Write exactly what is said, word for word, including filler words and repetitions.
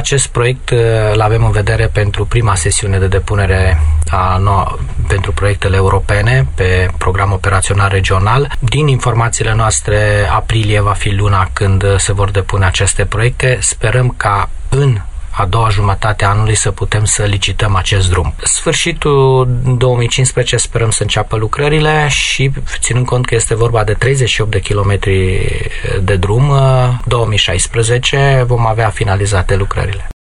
acest proiect îl avem în vedere pentru prima sesiune de depunere a noua, pentru proiectele europene pe program operațional regional. Din informațiile noastre, aprilie va fi luna când se vor depune aceste proiecte. Sperăm ca în a doua jumătate a anului să putem să licităm acest drum. Sfârșitul două mii cincisprezece sperăm să înceapă lucrările și, ținând cont că este vorba de treizeci și opt de kilometri de drum, două mii șaisprezece vom avea finalizate lucrările.